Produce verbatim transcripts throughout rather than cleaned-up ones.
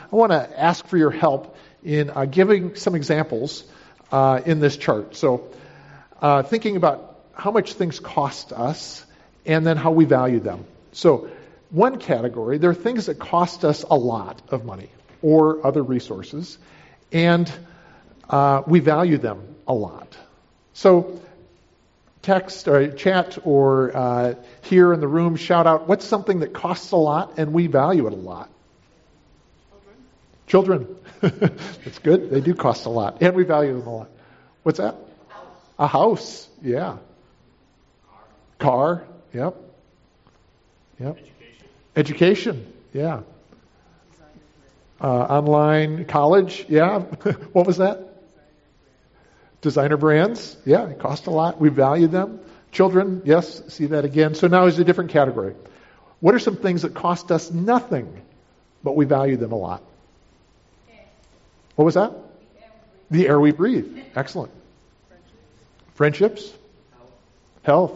I want to ask for your help in uh, giving some examples uh, in this chart. So uh, thinking about how much things cost us and then how we value them. So one category, there are things that cost us a lot of money or other resources, and uh, we value them a lot. So text or chat or uh, here in the room, shout out, what's something that costs a lot and we value it a lot? Children. Children. That's good. They do cost a lot and we value them a lot. What's that? House. A house. Yeah. Car. Car. Yep. Yep. Education. Education. Yeah. Uh, online college. Yeah. What was that? Designer brands, yeah, it cost a lot. We value them. Children, yes, see that again. So now is a different category. What are some things that cost us nothing, but we value them a lot? What was that? The air we breathe. Excellent. Friendships. Health.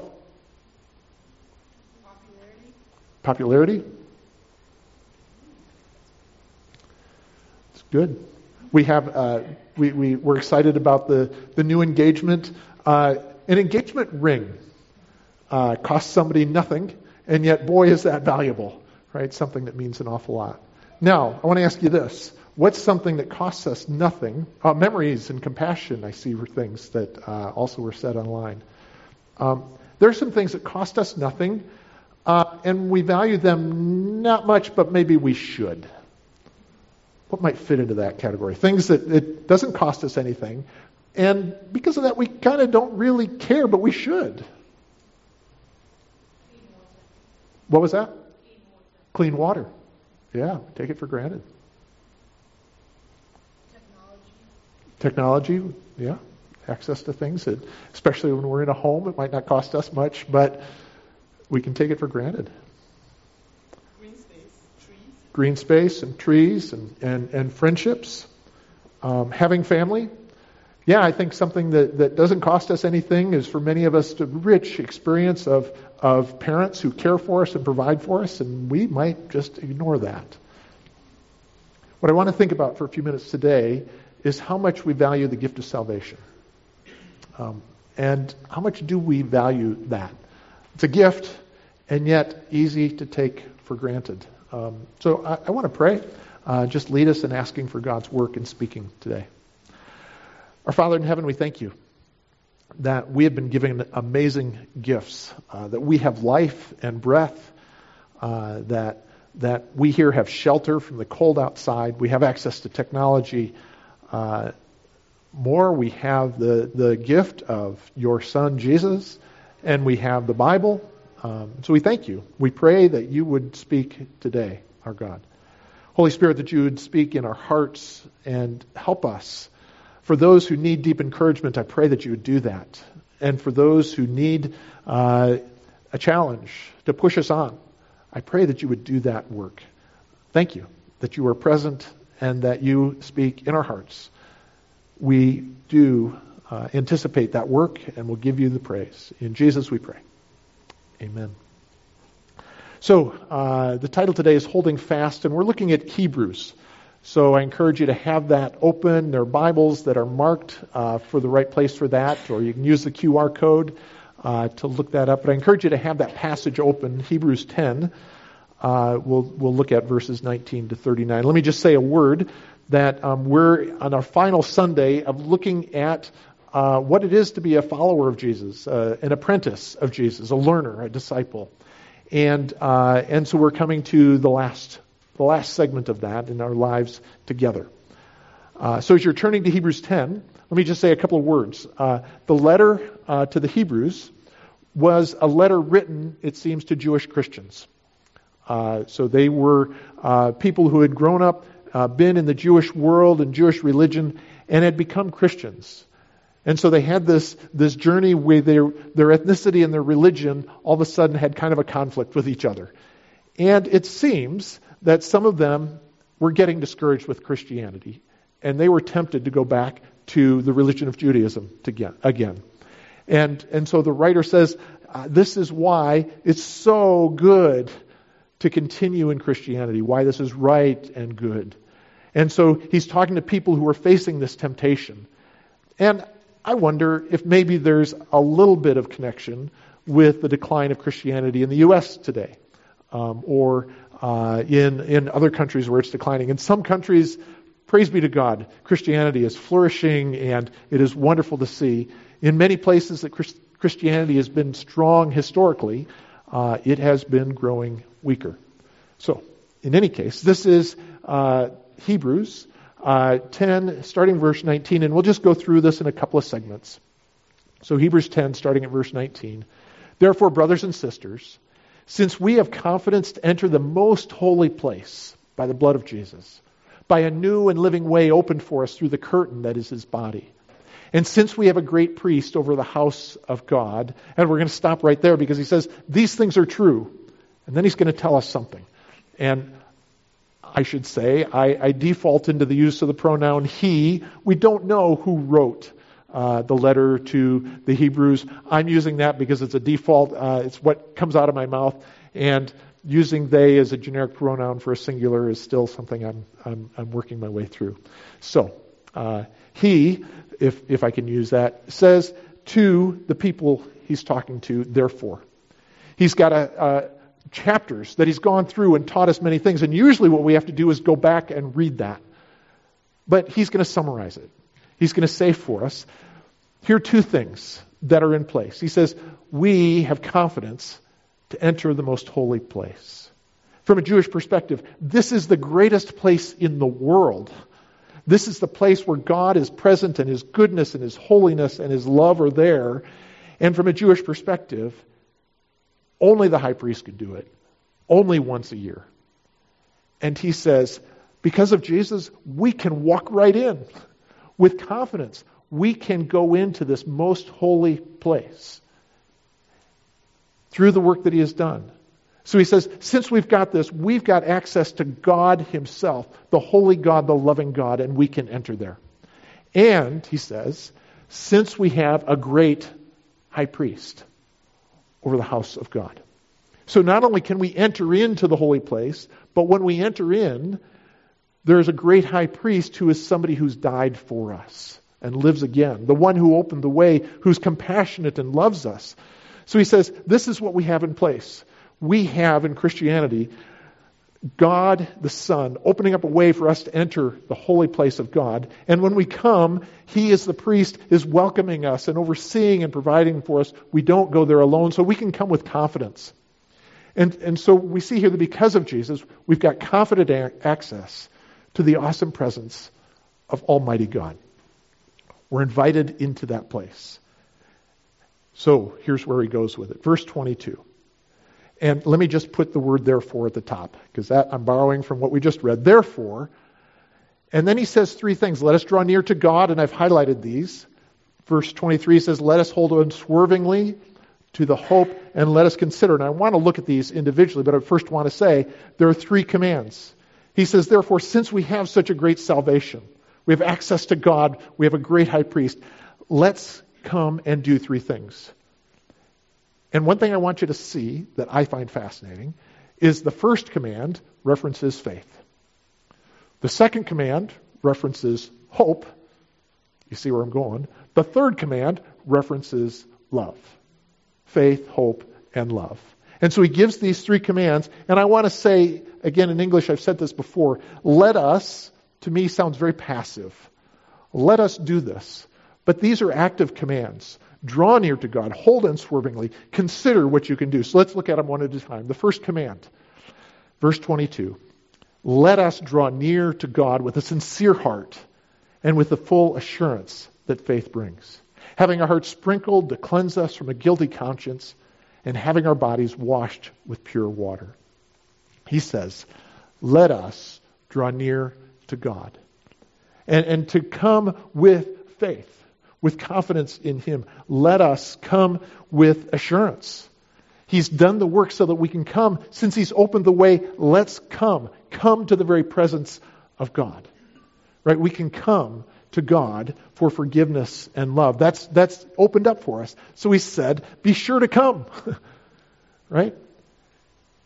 Popularity. It's good. We have, uh, we, we, we're excited about the, the new engagement. Uh, an engagement ring uh, costs somebody nothing, and yet, boy, is that valuable, right? Something that means an awful lot. Now, I want to ask you this. What's something that costs us nothing? Uh, memories and compassion, I see, were things that uh, also were said online. Um, there are some things that cost us nothing, uh, and we value them not much, but maybe we should. What might fit into that category? Things that it doesn't cost us anything, and because of that, we kind of don't really care, but we should. What was that? Clean water. Clean water. Yeah, take it for granted. Technology. Technology, yeah. Access to things that, especially when we're in a home, it might not cost us much, but we can take it for granted. Green space and trees and, and, and friendships. Um, having family. Yeah, I think something that, that doesn't cost us anything is for many of us the rich experience of, of parents who care for us and provide for us, and we might just ignore that. What I want to think about for a few minutes today is how much we value the gift of salvation. Um, and how much do we value that? It's a gift, and yet easy to take for granted. Um, so I, I want to pray. Uh, just lead us in asking for God's work in speaking today. Our Father in heaven, we thank you that we have been given amazing gifts, uh, that we have life and breath, uh, that that we here have shelter from the cold outside. We have access to technology. Uh, more, we have the, the gift of your Son, Jesus, and we have the Bible. Um, so we thank you. We pray that you would speak today, our God. Holy Spirit, that you would speak in our hearts and help us. For those who need deep encouragement, I pray that you would do that. And for those who need uh, a challenge to push us on, I pray that you would do that work. Thank you that you are present and that you speak in our hearts. We do uh, anticipate that work and will give you the praise. In Jesus we pray. Amen. So, uh, the title today is Holding Fast, and we're looking at Hebrews. So I encourage you to have that open. There are Bibles that are marked uh, for the right place for that, or you can use the Q R code uh, to look that up. But I encourage you to have that passage open, Hebrews ten. Uh, we'll we'll look at verses nineteen to thirty-nine. Let me just say a word that um, we're on our final Sunday of looking at Uh, what it is to be a follower of Jesus, uh, an apprentice of Jesus, a learner, a disciple. And uh, and so we're coming to the last the last segment of that in our lives together. Uh, so as you're turning to Hebrews ten, let me just say a couple of words. Uh, the letter uh, to the Hebrews was a letter written, it seems, to Jewish Christians. Uh, so they were uh, people who had grown up, uh, been in the Jewish world and Jewish religion, and had become Christians. And so they had this this journey where their their ethnicity and their religion all of a sudden had kind of a conflict with each other. And it seems that some of them were getting discouraged with Christianity, and they were tempted to go back to the religion of Judaism to get, again. And and so the writer says, uh, this is why it's so good to continue in Christianity, why this is right and good. And so he's talking to people who are facing this temptation. And I wonder if maybe there's a little bit of connection with the decline of Christianity in the U S today, um, or uh, in in other countries where it's declining. In some countries, praise be to God, Christianity is flourishing, and it is wonderful to see. In many places that Christ- Christianity has been strong historically, uh, it has been growing weaker. So, in any case, this is uh, Hebrews uh, ten, starting verse nineteen, and we'll just go through this in a couple of segments. So Hebrews ten, starting at verse nineteen. Therefore, brothers and sisters, since we have confidence to enter the most holy place by the blood of Jesus, by a new and living way opened for us through the curtain that is his body, and since we have a great priest over the house of God, and we're going to stop right there because he says these things are true, and then he's going to tell us something. And I should say, I, I default into the use of the pronoun he. We don't know who wrote uh, the letter to the Hebrews. I'm using that because it's a default. Uh, it's what comes out of my mouth. And using they as a generic pronoun for a singular is still something I'm I'm, I'm working my way through. So uh, he, if if I can use that, says to the people he's talking to, therefore. He's got a... a chapters that he's gone through and taught us many things. And usually what we have to do is go back and read that. But he's going to summarize it. He's going to say for us, here are two things that are in place. He says, we have confidence to enter the most holy place. From a Jewish perspective, this is the greatest place in the world. This is the place where God is present and his goodness and his holiness and his love are there. And from a Jewish perspective, only the high priest could do it. Only once a year. And he says, because of Jesus, we can walk right in. With confidence, we can go into this most holy place. Through the work that he has done. So he says, since we've got this, we've got access to God himself. The holy God, the loving God, and we can enter there. And, he says, since we have a great high priest over the house of God. So not only can we enter into the holy place, but when we enter in, there's a great high priest who is somebody who's died for us and lives again. The one who opened the way, who's compassionate and loves us. So he says, this is what we have in place. We have in Christianity, God the Son opening up a way for us to enter the holy place of God. And when we come, he as the priest is welcoming us and overseeing and providing for us. We don't go there alone, so we can come with confidence. And, and so we see here that because of Jesus, we've got confident a- access to the awesome presence of Almighty God. We're invited into that place. So here's where he goes with it. Verse twenty-two. And let me just put the word therefore at the top, because that I'm borrowing from what we just read. Therefore, and then he says three things. Let us draw near to God, and I've highlighted these. Verse twenty-three says, let us hold unswervingly to the hope, and let us consider. And I want to look at these individually, but I first want to say there are three commands. He says, therefore, since we have such a great salvation, we have access to God, we have a great high priest, let's come and do three things. And one thing I want you to see that I find fascinating is the first command references faith. The second command references hope. You see where I'm going. The third command references love. Faith, hope, and love. And so he gives these three commands. And I want to say, again in English, I've said this before, let us, to me, sounds very passive. Let us do this. But these are active commands. Draw near to God. Hold unswervingly. Consider what you can do. So let's look at them one at a time. The first command, verse twenty-two. Let us draw near to God with a sincere heart and with the full assurance that faith brings. Having our hearts sprinkled to cleanse us from a guilty conscience and having our bodies washed with pure water. He says, let us draw near to God. And, and to come with faith. With confidence in him. Let us come with assurance. He's done the work so that we can come. Since he's opened the way, let's come. Come to the very presence of God. Right? We can come to God for forgiveness and love. That's that's opened up for us. So he said, be sure to come. Right?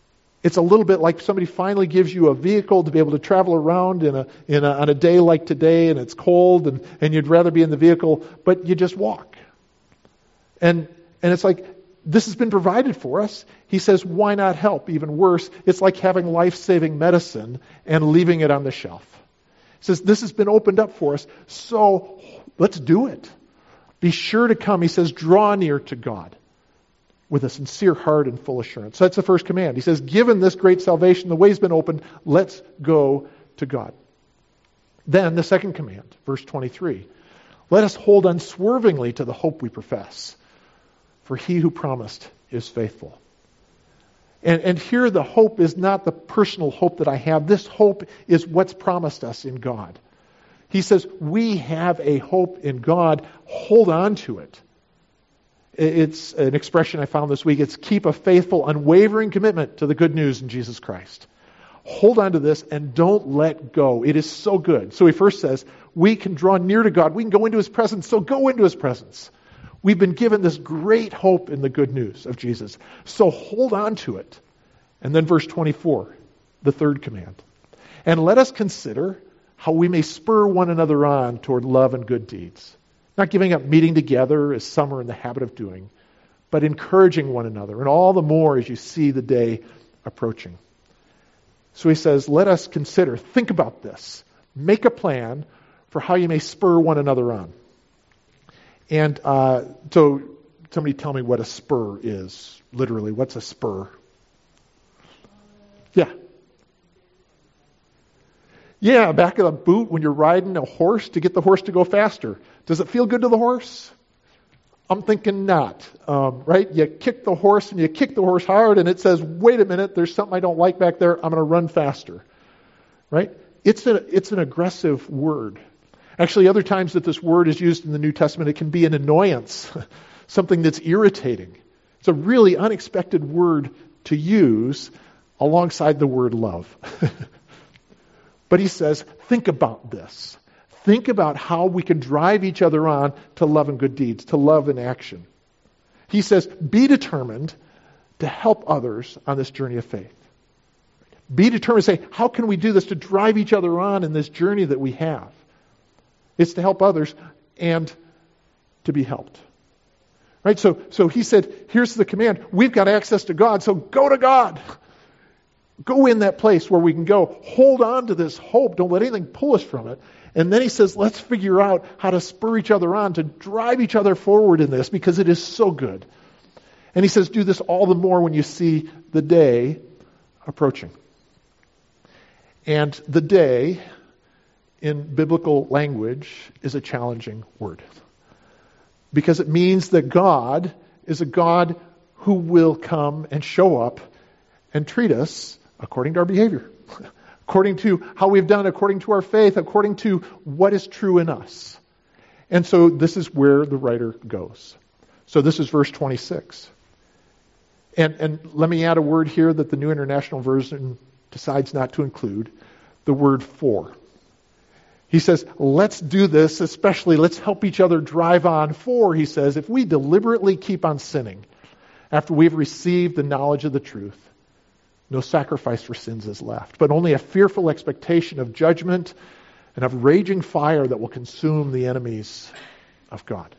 It's a little bit like somebody finally gives you a vehicle to be able to travel around in a, in a, on a day like today, and it's cold, and, and you'd rather be in the vehicle, but you just walk. And and it's like, this has been provided for us. He says, why not help? Even worse, it's like having life-saving medicine and leaving it on the shelf. He says, this has been opened up for us, so let's do it. Be sure to come. He says, draw near to God with a sincere heart and full assurance. So that's the first command. He says, given this great salvation, the way's been opened, let's go to God. Then the second command, verse twenty-three, let us hold unswervingly to the hope we profess, for he who promised is faithful. And, and here the hope is not the personal hope that I have. This hope is what's promised us in God. He says, we have a hope in God. Hold on to it. It's an expression I found this week. It's keep a faithful, unwavering commitment to the good news in Jesus Christ. Hold on to this and don't let go. It is so good. So he first says, we can draw near to God. We can go into his presence. So go into his presence. We've been given this great hope in the good news of Jesus. So hold on to it. And then verse twenty-four, the third command. And let us consider how we may spur one another on toward love and good deeds. Not giving up meeting together as some are in the habit of doing, but encouraging one another, and all the more as you see the day approaching. So he says, let us consider, think about this, make a plan for how you may spur one another on. And uh, so somebody tell me what a spur is, literally. What's a spur? Yeah. Yeah, back of the boot when you're riding a horse to get the horse to go faster. Does it feel good to the horse? I'm thinking not, um, right? You kick the horse and you kick the horse hard and it says, wait a minute, there's something I don't like back there. I'm going to run faster, right? It's, a, it's an aggressive word. Actually, other times that this word is used in the New Testament, it can be an annoyance, something that's irritating. It's a really unexpected word to use alongside the word love. But he says, think about this. Think about how we can drive each other on to love and good deeds, to love in action. He says, be determined to help others on this journey of faith. Be determined to say, how can we do this to drive each other on in this journey that we have? It's to help others and to be helped. Right? So, so he said, here's the command. We've got access to God, so go to God. Go in that place where we can go. Hold on to this hope. Don't let anything pull us from it. And then he says, let's figure out how to spur each other on, to drive each other forward in this, because it is so good. And he says, do this all the more when you see the day approaching. And the day, in biblical language, is a challenging word. Because it means that God is a God who will come and show up and treat us according to our behavior, according to how we've done, according to our faith, according to what is true in us. And so this is where the writer goes. So this is verse twenty-six. And, and let me add a word here that the New International Version decides not to include, the word for. He says, let's do this, especially let's help each other drive on. For, he says, if we deliberately keep on sinning after we've received the knowledge of the truth, no sacrifice for sins is left, but only a fearful expectation of judgment and of raging fire that will consume the enemies of God.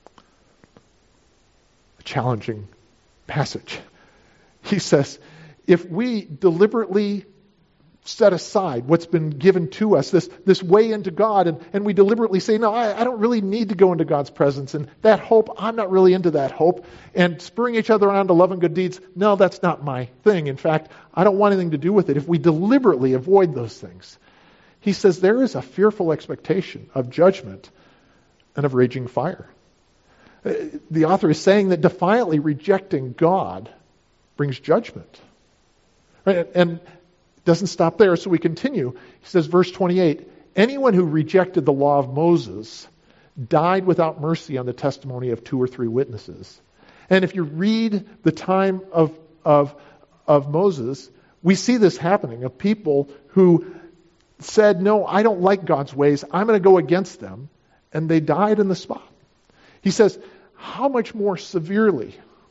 A challenging passage. He says, if we deliberately set aside what's been given to us, this, this way into God, and, and we deliberately say, no, I, I don't really need to go into God's presence, and that hope, I'm not really into that hope, and spurring each other on to love and good deeds, no, that's not my thing. In fact, I don't want anything to do with it. If we deliberately avoid those things, he says there is a fearful expectation of judgment and of raging fire. The author is saying that defiantly rejecting God brings judgment. Right? And doesn't stop there, so we continue. He says, verse twenty-eight, anyone who rejected the law of Moses died without mercy on the testimony of two or three witnesses. And if you read the time of, of, of Moses, we see this happening, of people who said, no, I don't like God's ways, I'm going to go against them, and they died in the spot. He says, how much more severely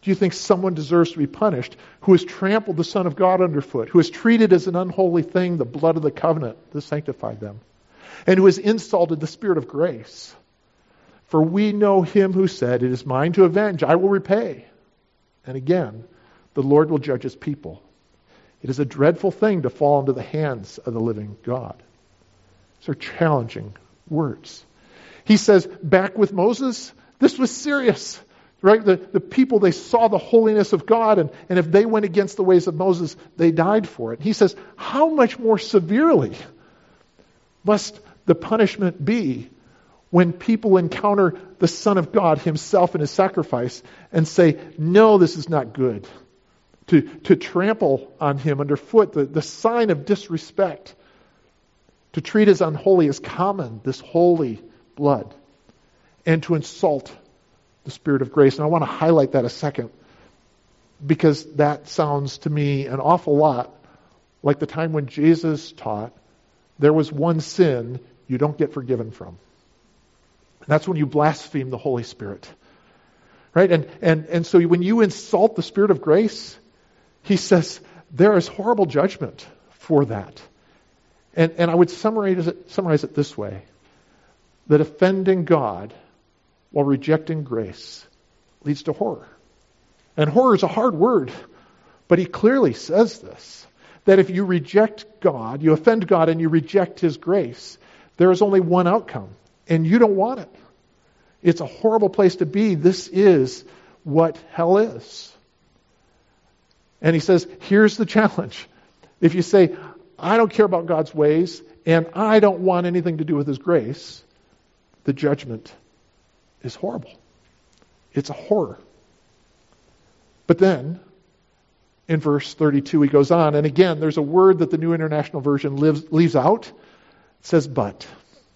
do you think someone deserves to be punished who has trampled the Son of God underfoot, who has treated as an unholy thing the blood of the covenant that sanctified them, and who has insulted the Spirit of grace? For we know him who said, it is mine to avenge, I will repay. And again, the Lord will judge his people. It is a dreadful thing to fall into the hands of the living God. These are challenging words. He says, back with Moses, this was serious. Right? The, the people, they saw the holiness of God, and, and if they went against the ways of Moses, they died for it. He says, how much more severely must the punishment be when people encounter the Son of God himself in his sacrifice and say, no, this is not good. To, to trample on him underfoot, the, the sign of disrespect. To treat as unholy as common, this holy blood. And to insult the Spirit of grace. And I want to highlight that a second, because that sounds to me an awful lot like the time when Jesus taught there was one sin you don't get forgiven from. And that's when you blaspheme the Holy Spirit. Right? And, and, and so when you insult the Spirit of grace, he says there is horrible judgment for that. And, and I would summarize it, summarize it this way, that offending God while rejecting grace leads to horror. And horror is a hard word, but he clearly says this, that if you reject God, you offend God and you reject his grace, there is only one outcome, and you don't want it. It's a horrible place to be. This is what hell is. And he says, here's the challenge. If you say, I don't care about God's ways, and I don't want anything to do with his grace, the judgment is horrible. It's a horror. But then, in verse thirty-two, he goes on, and again, there's a word that the New International Version lives, leaves out. It says, but.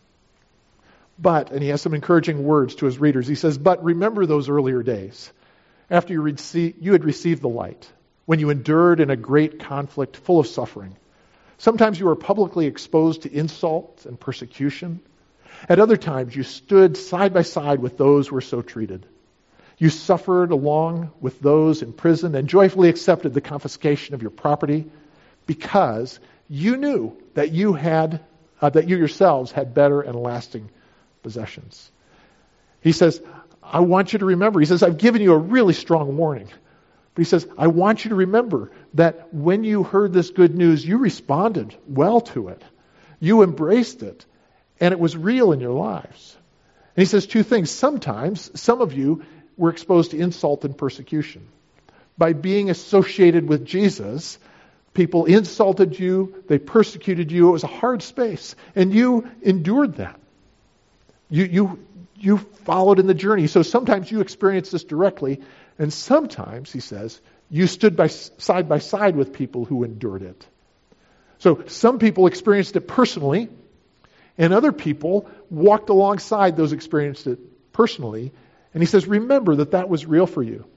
But, and he has some encouraging words to his readers. He says, but remember those earlier days, after you, rece- you had received the light, when you endured in a great conflict full of suffering. Sometimes you were publicly exposed to insult and persecution. At other times, you stood side by side with those who were so treated. You suffered along with those in prison and joyfully accepted the confiscation of your property because you knew that you had, uh, that you yourselves had better and lasting possessions. He says, I want you to remember. He says, I've given you a really strong warning. But he says, I want you to remember that when you heard this good news, you responded well to it. You embraced it. And it was real in your lives. And he says two things. Sometimes, some of you were exposed to insult and persecution. By being associated with Jesus, people insulted you, they persecuted you. It was a hard space. And you endured that. You, you, you followed in the journey. So sometimes you experienced this directly. And sometimes, he says, you stood by side by side with people who endured it. So some people experienced it personally. And other people walked alongside those experienced it personally. And he says, remember that that was real for you.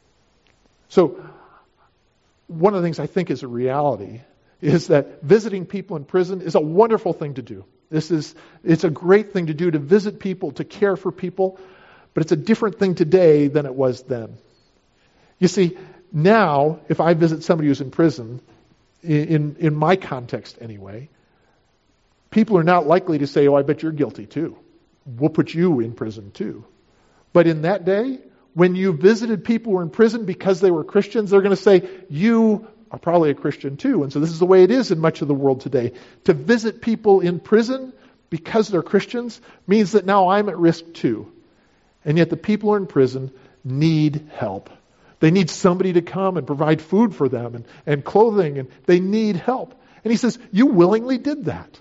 So one of the things I think is a reality is that visiting people in prison is a wonderful thing to do. This is, it's a great thing to do, to visit people, to care for people. But it's a different thing today than it was then. You see, now, if I visit somebody who's in prison, in, in my context anyway, people are not likely to say, oh, I bet you're guilty too. We'll put you in prison too. But in that day, when you visited people who were in prison because they were Christians, they're going to say, you are probably a Christian too. And so this is the way it is in much of the world today. To visit people in prison because they're Christians means that now I'm at risk too. And yet the people who are in prison need help. They need somebody to come and provide food for them and, and clothing, and they need help. And he says, you willingly did that.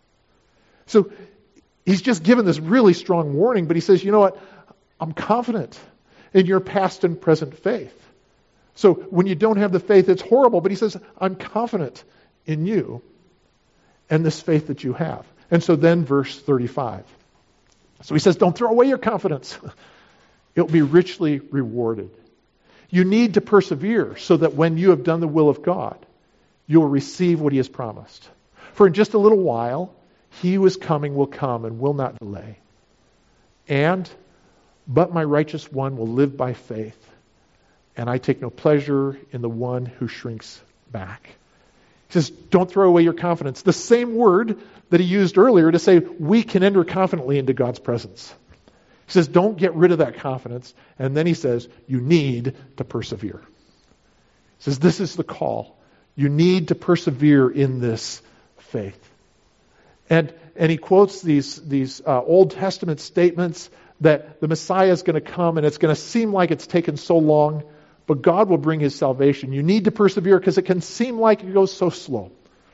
So he's just given this really strong warning, but he says, you know what? I'm confident in your past and present faith. So when you don't have the faith, it's horrible, but he says, I'm confident in you and this faith that you have. And so then verse thirty-five. So he says, don't throw away your confidence. It'll be richly rewarded. You need to persevere so that when you have done the will of God, you will receive what he has promised. For in just a little while, he who is coming will come and will not delay. And, but my righteous one will live by faith. and I take no pleasure in the one who shrinks back. He says, don't throw away your confidence. The same word that he used earlier to say we can enter confidently into God's presence. He says, don't get rid of that confidence. And then he says, you need to persevere. He says, this is the call. You need to persevere in this faith. And and he quotes these, these uh, Old Testament statements that the Messiah is going to come and it's going to seem like it's taken so long, but God will bring his salvation. You need to persevere because it can seem like it goes so slow.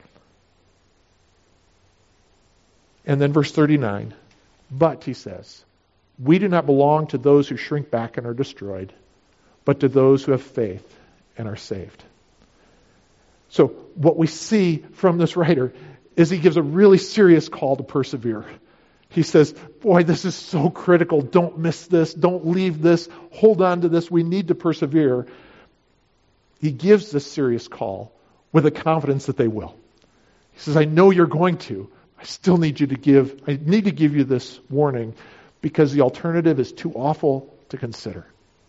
And then verse thirty-nine, but, he says, we do not belong to those who shrink back and are destroyed, but to those who have faith and are saved. So what we see from this writer is he gives a really serious call to persevere. He says, boy, this is so critical. Don't miss this. Don't leave this. Hold on to this. We need to persevere. He gives this serious call with a confidence that they will. He says, I know you're going to. I still need you to give, I need to give you this warning because the alternative is too awful to consider.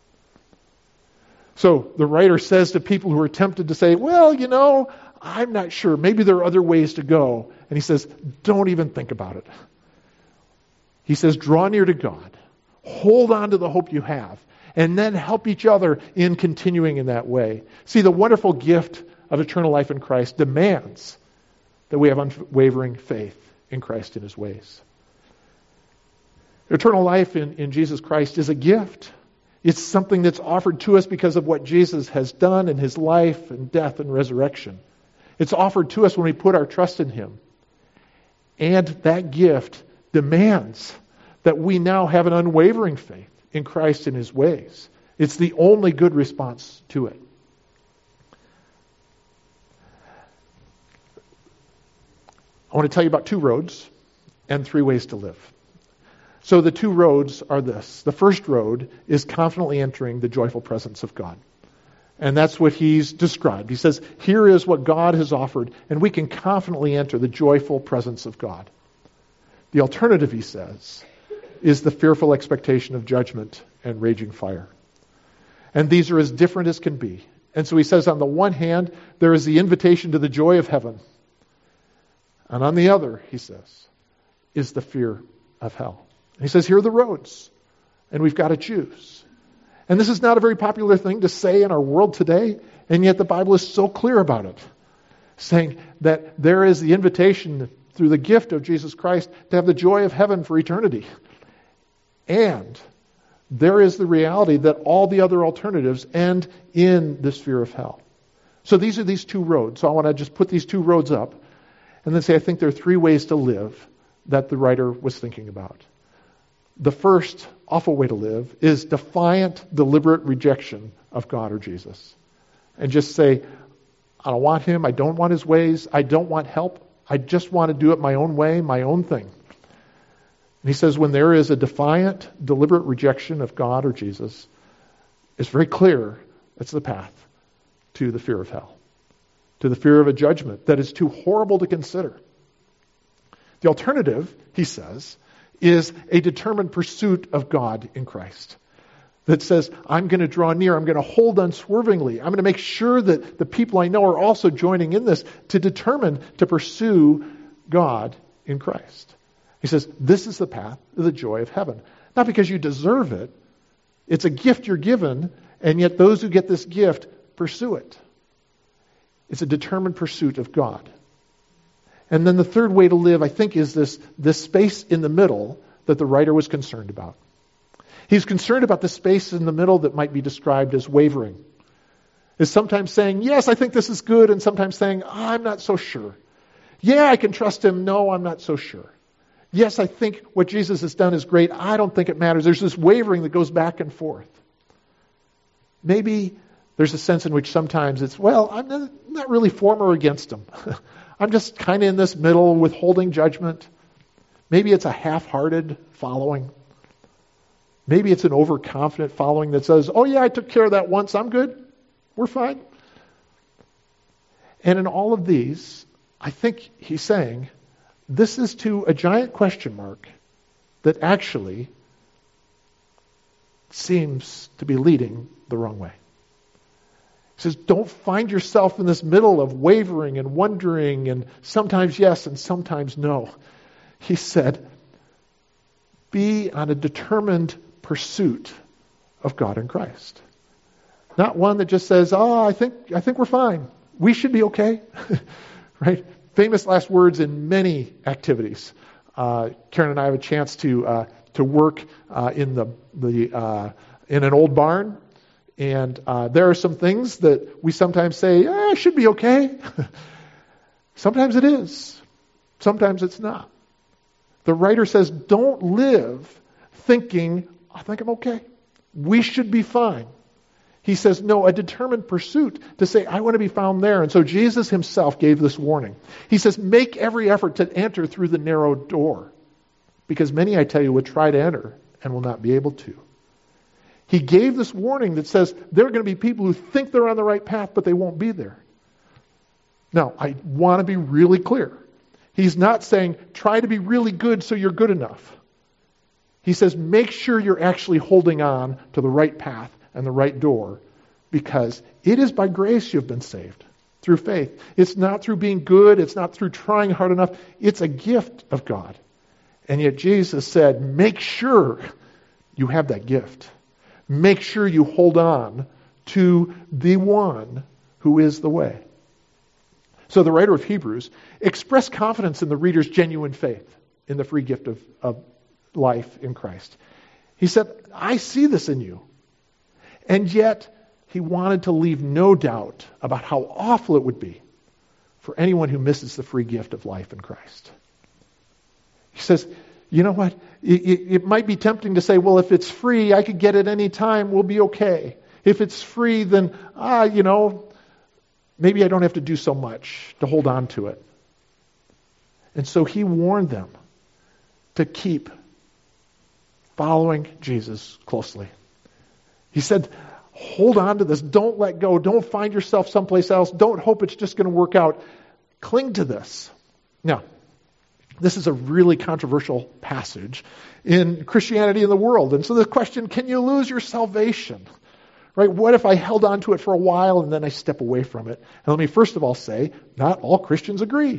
So the writer says to people who are tempted to say, well, you know, I'm not sure. Maybe there are other ways to go. And he says, don't even think about it. He says, draw near to God. Hold on to the hope you have. And then help each other in continuing in that way. See, the wonderful gift of eternal life in Christ demands that we have unwavering faith in Christ and his ways. Eternal life in, in Jesus Christ is a gift. It's something that's offered to us because of what Jesus has done in his life and death and resurrection. It's offered to us when we put our trust in him. And that gift demands that we now have an unwavering faith in Christ and his ways. It's the only good response to it. I want to tell you about two roads and three ways to live. So the two roads are this. The first road is confidently entering the joyful presence of God. And that's what he's described. He says, here is what God has offered, and we can confidently enter the joyful presence of God. The alternative, he says, is the fearful expectation of judgment and raging fire. And these are as different as can be. And so he says, on the one hand, there is the invitation to the joy of heaven. And on the other, he says, is the fear of hell. And he says, here are the roads, and we've got to choose. And this is not a very popular thing to say in our world today, and yet the Bible is so clear about it, saying that there is the invitation through the gift of Jesus Christ to have the joy of heaven for eternity. And there is the reality that all the other alternatives end in this fear of hell. So these are these two roads. So I want to just put these two roads up and then say I think there are three ways to live that the writer was thinking about. The first awful way to live is defiant, deliberate rejection of God or Jesus. And just say, I don't want him, I don't want his ways, I don't want help, I just want to do it my own way, my own thing. And he says when there is a defiant, deliberate rejection of God or Jesus, it's very clear that's the path to the fear of hell, to the fear of a judgment that is too horrible to consider. The alternative, he says, is a determined pursuit of God in Christ. That says, I'm going to draw near, I'm going to hold unswervingly, I'm going to make sure that the people I know are also joining in this to determine to pursue God in Christ. He says, this is the path to the joy of heaven. Not because you deserve it, it's a gift you're given, and yet those who get this gift pursue it. It's a determined pursuit of God. And then the third way to live, I think, is this, this space in the middle that the writer was concerned about. He's concerned about the space in the middle that might be described as wavering. Is sometimes saying, yes, I think this is good, and sometimes saying, oh, I'm not so sure. Yeah, I can trust him. No, I'm not so sure. Yes, I think what Jesus has done is great. I don't think it matters. There's this wavering that goes back and forth. Maybe there's a sense in which sometimes it's, well, I'm not, not really for or against him. I'm just kind of in this middle withholding judgment. Maybe it's a half-hearted following. Maybe it's an overconfident following that says, oh yeah, I took care of that once, I'm good, we're fine. And in all of these, I think he's saying, this is to a giant question mark that actually seems to be leading the wrong way. He says, don't find yourself in this middle of wavering and wondering and sometimes yes and sometimes no. He said, be on a determined pursuit of God in Christ. Not one that just says, oh, I think I think we're fine. We should be okay. Right? Famous last words in many activities. Uh, Karen and I have a chance to uh, to work uh, in the the uh, in an old barn, and uh, there are some things that we sometimes say, eh, it should be okay. Sometimes it is. Sometimes it's not. The writer says, don't live thinking, I think I'm okay. We should be fine. He says, no, a determined pursuit to say, I want to be found there. And so Jesus himself gave this warning. He says, make every effort to enter through the narrow door, because many, I tell you, would try to enter and will not be able to. He gave this warning that says there are going to be people who think they're on the right path, but they won't be there. Now, I want to be really clear. He's not saying, try to be really good so you're good enough. He says, make sure you're actually holding on to the right path and the right door, because it is by grace you've been saved, through faith. It's not through being good. It's not through trying hard enough. It's a gift of God. And yet Jesus said, make sure you have that gift. Make sure you hold on to the one who is the way. So the writer of Hebrews expressed confidence in the reader's genuine faith in the free gift of, of life in Christ. He said, I see this in you. And yet, he wanted to leave no doubt about how awful it would be for anyone who misses the free gift of life in Christ. He says, you know what? It, it, it might be tempting to say, well, if it's free, I could get it any time, we'll be okay. If it's free, then, ah, you know, maybe I don't have to do so much to hold on to it. And so he warned them to keep following Jesus closely. He said, hold on to this. Don't let go. Don't find yourself someplace else. Don't hope it's just going to work out. Cling to this. Now, this is a really controversial passage in Christianity in the world. And so the question, can you lose your salvation? Right? What if I held on to it for a while and then I step away from it? And let me first of all say, not all Christians agree.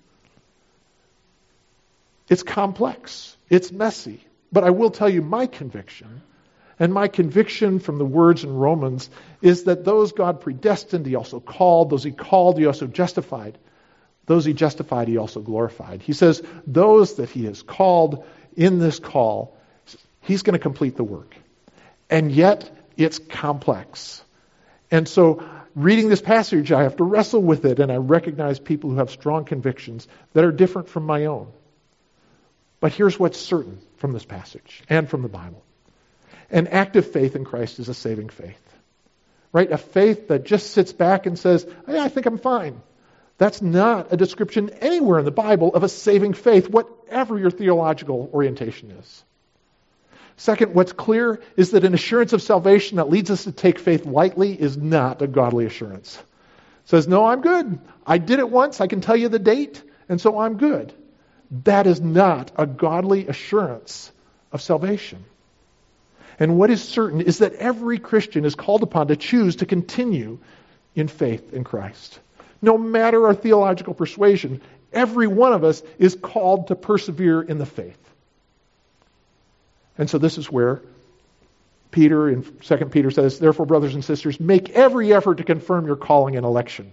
It's complex. It's messy. But I will tell you my conviction. And my conviction from the words in Romans is that those God predestined, he also called. Those he called, he also justified. Those he justified, he also glorified. He says, those that he has called in this call, he's going to complete the work. And yet, it's complex. And so, reading this passage, I have to wrestle with it, and I recognize people who have strong convictions that are different from my own. But here's what's certain from this passage and from the Bible. An active faith in Christ is a saving faith. Right? A faith that just sits back and says, hey, I think I'm fine. That's not a description anywhere in the Bible of a saving faith, whatever your theological orientation is. Second, what's clear is that an assurance of salvation that leads us to take faith lightly is not a godly assurance. It says, no, I'm good. I did it once. I can tell you the date, and so I'm good. That is not a godly assurance of salvation. And what is certain is that every Christian is called upon to choose to continue in faith in Christ. No matter our theological persuasion, every one of us is called to persevere in the faith. And so this is where Peter in Second Peter says, therefore, brothers and sisters, make every effort to confirm your calling and election.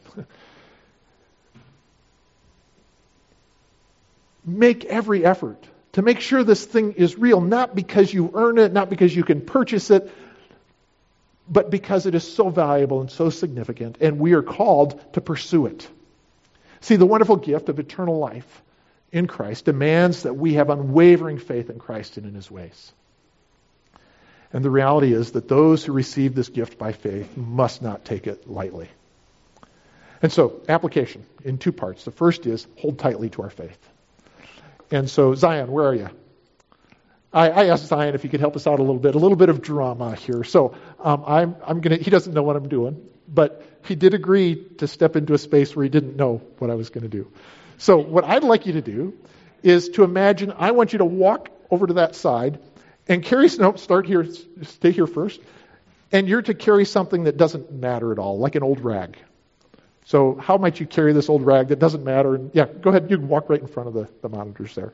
Make every effort to make sure this thing is real, not because you earn it, not because you can purchase it, but because it is so valuable and so significant, and we are called to pursue it. See, the wonderful gift of eternal life in Christ demands that we have unwavering faith in Christ and in his ways. And the reality is that those who receive this gift by faith must not take it lightly. And so, application in two parts. The first is hold tightly to our faith. And so, Zion, where are you? I, I asked Zion if he could help us out a little bit. A little bit of drama here. So um, I'm, I'm gonna. He doesn't know what I'm doing, but he did agree to step into a space where he didn't know what I was going to do. So what I'd like you to do is to imagine. I want you to walk over to that side, and Carrie Snow, start here. Stay here first. And you're to carry something that doesn't matter at all, like an old rag. So how might you carry this old rag that doesn't matter? And yeah, go ahead. You can walk right in front of the, the monitors there.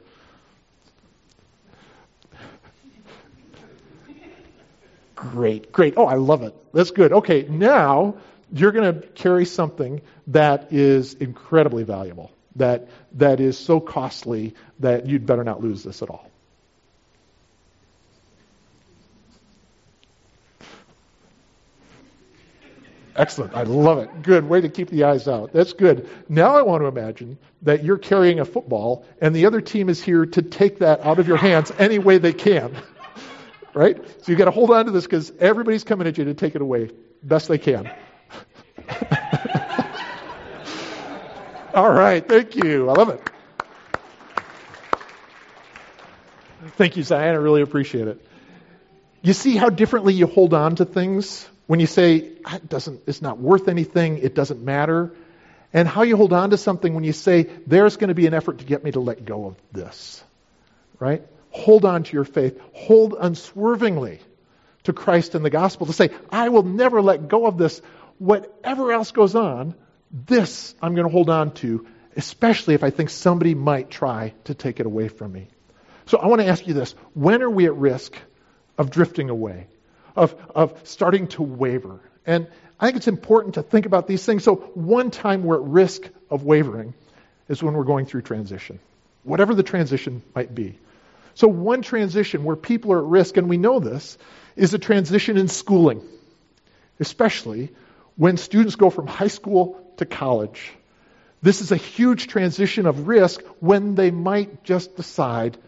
Great, great. Oh, I love it. That's good. Okay, now you're going to carry something that is incredibly valuable, that that is so costly that you'd better not lose this at all. Excellent. I love it. Good. Way to keep the eyes out. That's good. Now I want to imagine that you're carrying a football and the other team is here to take that out of your hands any way they can. Right? So you got to hold on to this because everybody's coming at you to take it away best they can. All right. Thank you. I love it. Thank you, Zion. I really appreciate it. You see how differently you hold on to things when you say it doesn't, it's not worth anything, it doesn't matter, and how you hold on to something when you say there's going to be an effort to get me to let go of this, right? Hold on to your faith. Hold unswervingly to Christ and the gospel to say, I will never let go of this. Whatever else goes on, this I'm going to hold on to, especially if I think somebody might try to take it away from me. So I want to ask you this. When are we at risk of drifting away? Of, of starting to waver. And I think it's important to think about these things. So one time we're at risk of wavering is when we're going through transition, whatever the transition might be. So one transition where people are at risk, and we know this, is a transition in schooling, especially when students go from high school to college. This is a huge transition of risk when they might just decide,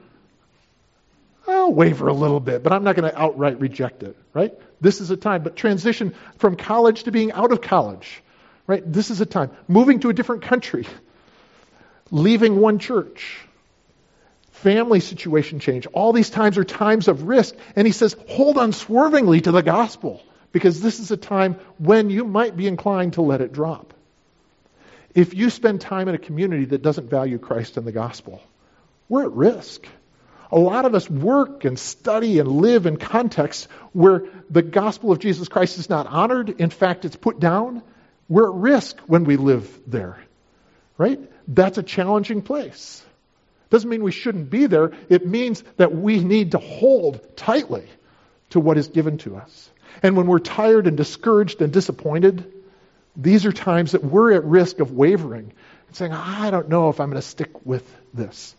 I'll waver a little bit, but I'm not going to outright reject it, right? This is a time. But transition from college to being out of college, right? This is a time. Moving to a different country. Leaving one church. Family situation change. All these times are times of risk. And he says, hold unswervingly to the gospel, because this is a time when you might be inclined to let it drop. If you spend time in a community that doesn't value Christ and the gospel, we're at risk. A lot of us work and study and live in contexts where the gospel of Jesus Christ is not honored. In fact, it's put down. We're at risk when we live there, right? That's a challenging place. Doesn't mean we shouldn't be there. It means that we need to hold tightly to what is given to us. And when we're tired and discouraged and disappointed, these are times that we're at risk of wavering and saying, I don't know if I'm going to stick with this.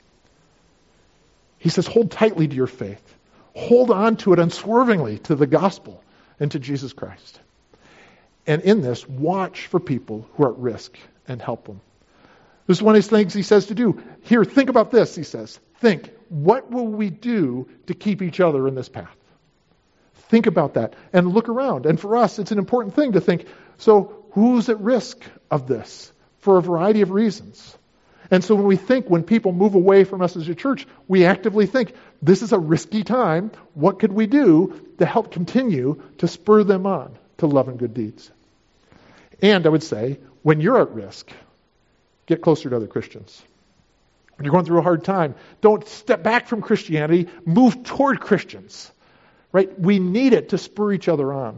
He says, hold tightly to your faith. Hold on to it unswervingly to the gospel and to Jesus Christ. And in this, watch for people who are at risk and help them. This is one of his things he says to do. Here, think about this, he says. Think, what will we do to keep each other in this path? Think about that and look around. And for us, it's an important thing to think, so who's at risk of this for a variety of reasons? And so when we think, when people move away from us as a church, we actively think, this is a risky time. What could we do to help continue to spur them on to love and good deeds? And I would say, when you're at risk, get closer to other Christians. When you're going through a hard time, don't step back from Christianity, move toward Christians. Right? We need it to spur each other on.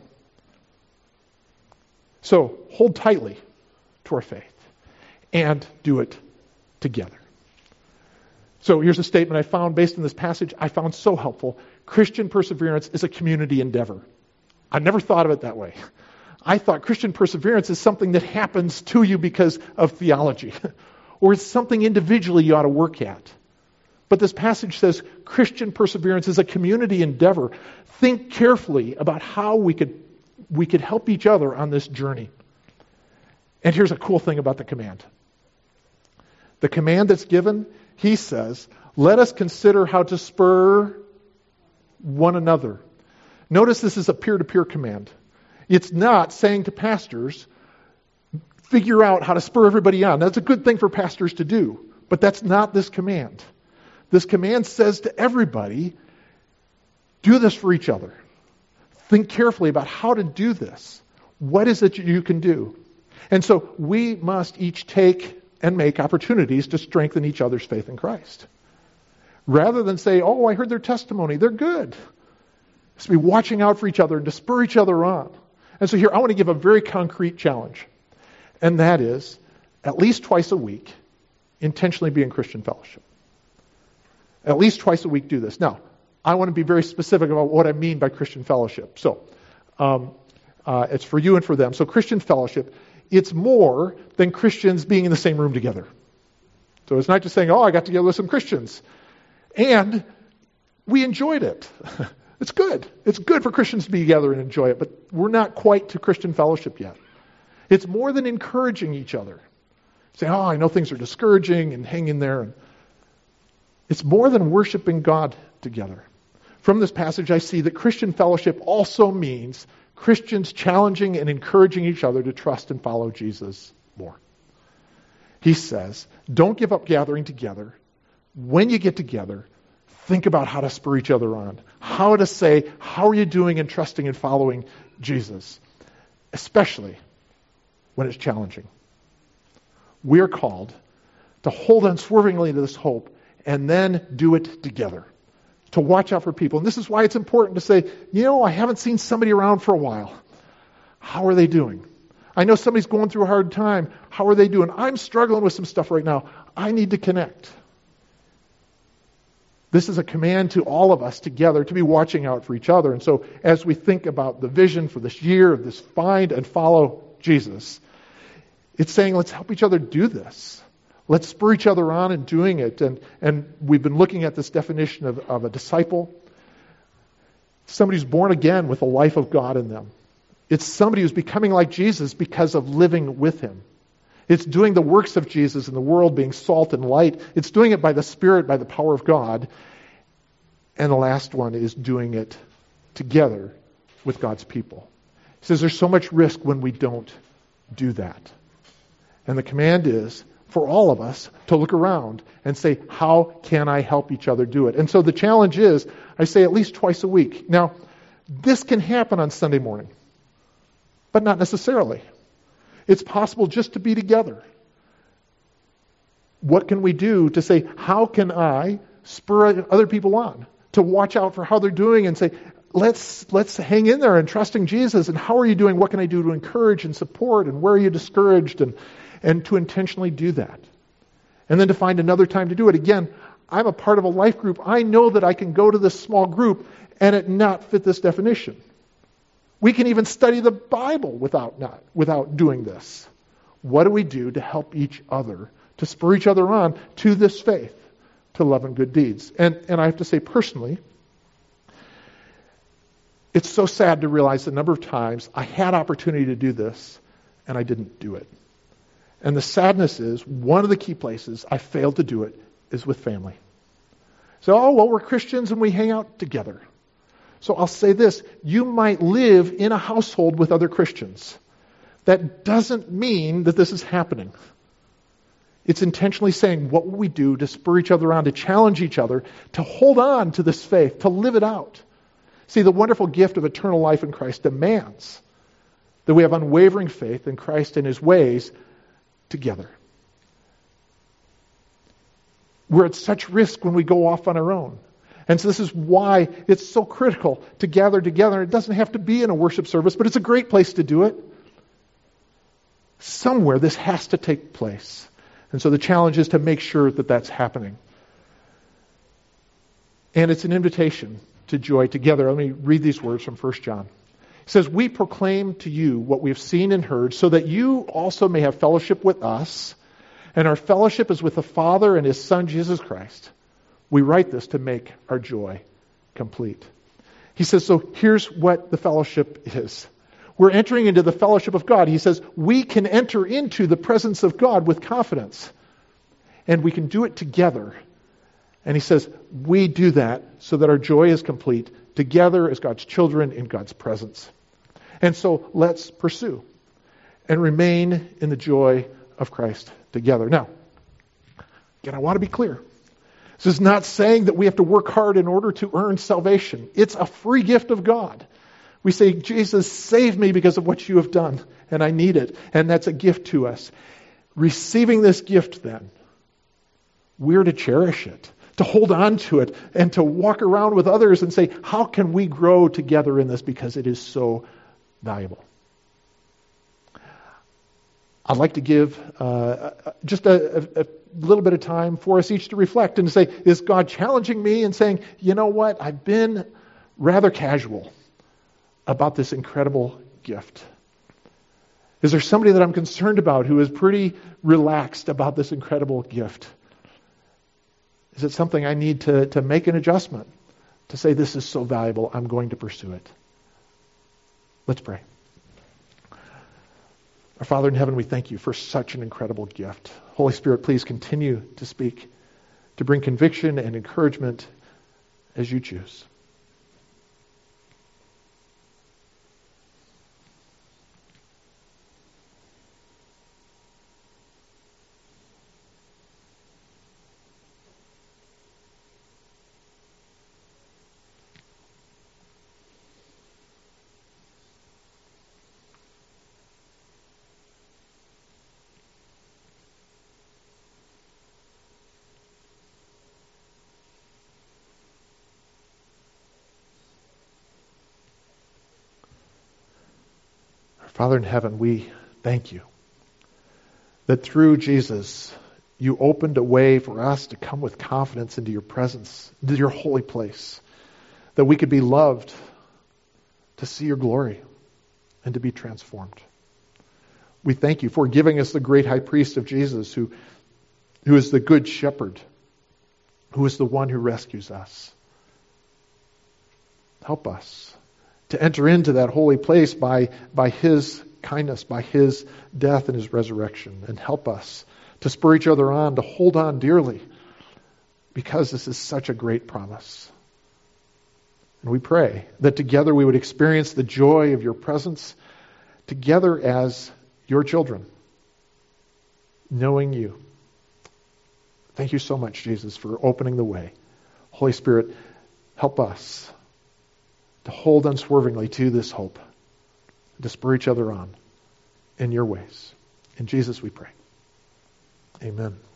So hold tightly to our faith and do it together. So here's a statement I found based on this passage I found so helpful. Christian perseverance is a community endeavor. I never thought of it that way. I thought Christian perseverance is something that happens to you because of theology, or it's something individually you ought to work at. But this passage says Christian perseverance is a community endeavor. Think carefully about how we could we could help each other on this journey. And here's a cool thing about the command. The command that's given, he says, let us consider how to spur one another. Notice this is a peer-to-peer command. It's not saying to pastors, figure out how to spur everybody on. That's a good thing for pastors to do, but that's not this command. This command says to everybody, do this for each other. Think carefully about how to do this. What is it you can do? And so we must each take and make opportunities to strengthen each other's faith in Christ. Rather than say, oh, I heard their testimony, they're good. is to be watching out for each other and to spur each other on. And so here, I want to give a very concrete challenge. And that is, at least twice a week, intentionally be in Christian fellowship. At least twice a week do this. Now, I want to be very specific about what I mean by Christian fellowship. So, um, uh, it's for you and for them. So Christian fellowship, it's more than Christians being in the same room together. So it's not just saying, oh, I got together with some Christians. And we enjoyed it. It's good. It's good for Christians to be together and enjoy it, but we're not quite to Christian fellowship yet. It's more than encouraging each other. Say, oh, I know things are discouraging and hang in there. It's more than worshiping God together. From this passage, I see that Christian fellowship also means Christians challenging and encouraging each other to trust and follow Jesus more. He says, don't give up gathering together. When you get together, think about how to spur each other on. How to say, how are you doing in trusting and following Jesus? Especially when it's challenging. We are called to hold unswervingly to this hope and then do it together. To watch out for people. And this is why it's important to say, you know, I haven't seen somebody around for a while. How are they doing? I know somebody's going through a hard time. How are they doing? I'm struggling with some stuff right now. I need to connect. This is a command to all of us together to be watching out for each other. And so as we think about the vision for this year of this find and follow Jesus, it's saying let's help each other do this. Let's spur each other on in doing it. And, and we've been looking at this definition of, of a disciple. Somebody who's born again with a life of God in them. It's somebody who's becoming like Jesus because of living with him. It's doing the works of Jesus in the world, being salt and light. It's doing it by the Spirit, by the power of God. And the last one is doing it together with God's people. He says there's so much risk when we don't do that. And the command is for all of us to look around and say, how can I help each other do it? And so the challenge is, I say at least twice a week. Now, this can happen on Sunday morning, but not necessarily. It's possible just to be together. What can we do to say, how can I spur other people on? To watch out for how they're doing and say, let's let's hang in there and trusting Jesus. And how are you doing? What can I do to encourage and support? And where are you discouraged? And and to intentionally do that. And then to find another time to do it. Again, I'm a part of a life group. I know that I can go to this small group and it not fit this definition. We can even study the Bible without not without doing this. What do we do to help each other, to spur each other on to this faith, to love and good deeds? And and I have to say personally, it's so sad to realize the number of times I had opportunity to do this and I didn't do it. And the sadness is, one of the key places I failed to do it is with family. So, oh, well, we're Christians and we hang out together. So I'll say this, you might live in a household with other Christians. That doesn't mean that this is happening. It's intentionally saying, what will we do to spur each other on, to challenge each other, to hold on to this faith, to live it out? See, the wonderful gift of eternal life in Christ demands that we have unwavering faith in Christ and his ways together. We're at such risk when we go off on our own. And so this is why it's so critical to gather together. It doesn't have to be in a worship service, but it's a great place to do it. Somewhere this has to take place. And so the challenge is to make sure that that's happening. And it's an invitation to joy together. Let me read these words from First John. It says, we proclaim to you what we have seen and heard, so that you also may have fellowship with us. And our fellowship is with the Father and his Son, Jesus Christ. We write this to make our joy complete. He says, so here's what the fellowship is. We're entering into the fellowship of God. He says, we can enter into the presence of God with confidence. And we can do it together. And he says, we do that so that our joy is complete, together as God's children in God's presence. And so let's pursue and remain in the joy of Christ together. Now, again, I want to be clear. This is not saying that we have to work hard in order to earn salvation. It's a free gift of God. We say, Jesus, save me because of what you have done, and I need it. And that's a gift to us. Receiving this gift then, we're to cherish it, to to hold on to it and to walk around with others and say, how can we grow together in this because it is so valuable? I'd like to give uh, just a, a, a little bit of time for us each to reflect and to say, is God challenging me and saying, you know what, I've been rather casual about this incredible gift? Is there somebody that I'm concerned about who is pretty relaxed about this incredible gift? Is it something I need to, to make an adjustment to say, this is so valuable, I'm going to pursue it? Let's pray. Our Father in heaven, we thank you for such an incredible gift. Holy Spirit, please continue to speak, to bring conviction and encouragement as you choose. Father in heaven, we thank you that through Jesus, you opened a way for us to come with confidence into your presence, into your holy place, that we could be loved, to see your glory, and to be transformed. We thank you for giving us the great high priest of Jesus, who, who is the good shepherd, who is the one who rescues us. Help us to enter into that holy place by, by his kindness, by his death and his resurrection. And help us to spur each other on, to hold on dearly, because this is such a great promise. And we pray that together we would experience the joy of your presence, together as your children, knowing you. Thank you so much, Jesus, for opening the way. Holy Spirit, help us to hold unswervingly to this hope, to spur each other on in your ways. In Jesus we pray. Amen.